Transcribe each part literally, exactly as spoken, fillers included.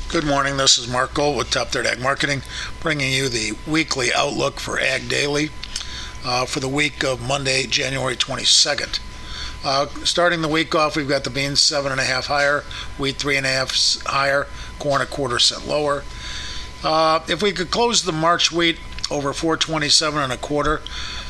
Good morning, this is Mark Gold with Top Third Ag Marketing, bringing you the weekly outlook for Ag Daily uh, for the week of Monday, January twenty-second. Uh, starting the week off, we've got the beans seven and a half higher, wheat three and a half higher, corn a quarter cent lower. Uh, if we could close the March wheat over four twenty-seven and a quarter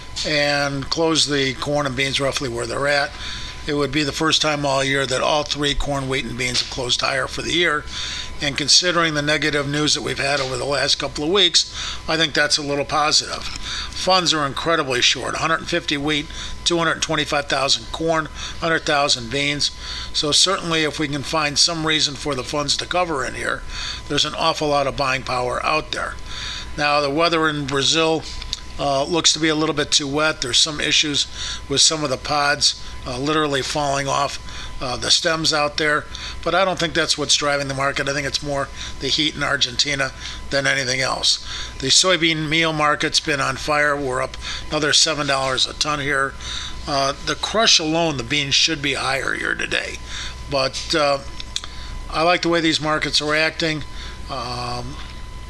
and close the corn and beans roughly where they're at, it would be the first time all year that all three corn, wheat, and beans have closed higher for the year. And considering the negative news that we've had over the last couple of weeks, I think that's a little positive. Funds are incredibly short. one hundred fifty wheat, two hundred twenty-five thousand corn, one hundred thousand beans. So certainly if we can find some reason for the funds to cover in here, there's an awful lot of buying power out there. Now the weather in Brazil Uh, looks to be a little bit too wet. There's some issues with some of the pods uh, literally falling off uh, the stems out there, but I don't think that's what's driving the market. I think it's more the heat in Argentina than anything else. The soybean meal market's been on fire. We're up another seven dollars a ton here. Uh, the crush alone, the beans should be higher here today, but uh, I like the way these markets are acting. Um,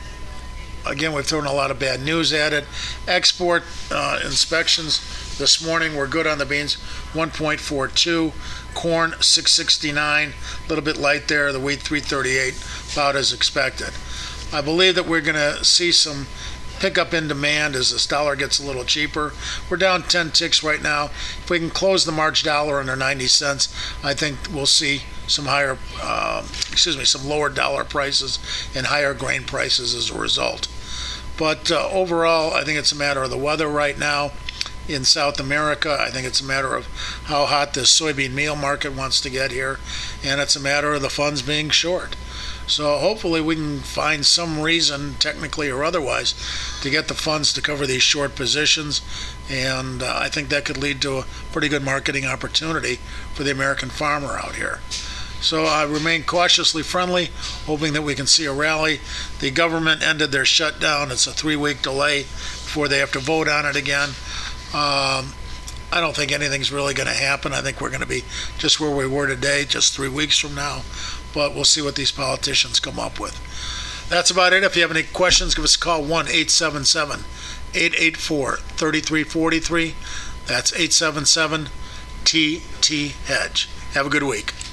Again, we've thrown a lot of bad news at it. Export uh, inspections this morning were good on the beans, one point four two. Corn, six sixty-nine, a little bit light there. The wheat, three thirty-eight, about as expected. I believe that we're going to see some pickup in demand as this dollar gets a little cheaper. We're down ten ticks right now. If we can close the March dollar under ninety cents, I think we'll see some higher, uh, excuse me, some lower dollar prices and higher grain prices as a result. But uh, overall, I think it's a matter of the weather right now in South America. I think it's a matter of how hot this soybean meal market wants to get here, and it's a matter of the funds being short. So hopefully we can find some reason, technically or otherwise, to get the funds to cover these short positions, and uh, I think that could lead to a pretty good marketing opportunity for the American farmer out here. So I remain cautiously friendly, hoping that we can see a rally. The government ended their shutdown. It's a three-week delay before they have to vote on it again. Um, I don't think anything's really going to happen. I think we're going to be just where we were today, just three weeks from now. But we'll see what these politicians come up with. That's about it. If you have any questions, give us a call, one eight seven seven, eight eight four, three three four three. That's eight seven seven T T Hedge. Have a good week.